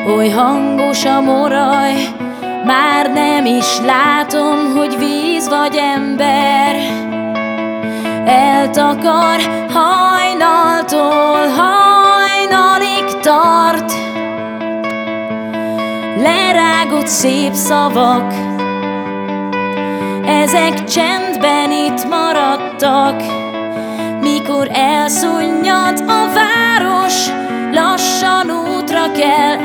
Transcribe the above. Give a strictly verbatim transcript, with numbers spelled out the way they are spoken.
Oly hangos a moraj, már nem is látom, hogy víz vagy ember. Eltakar hajnaltól, hajnalig tart. Lerágott szép szavak, ezek csendben itt maradtak. Mikor elszunnyad a város, lassan útra kell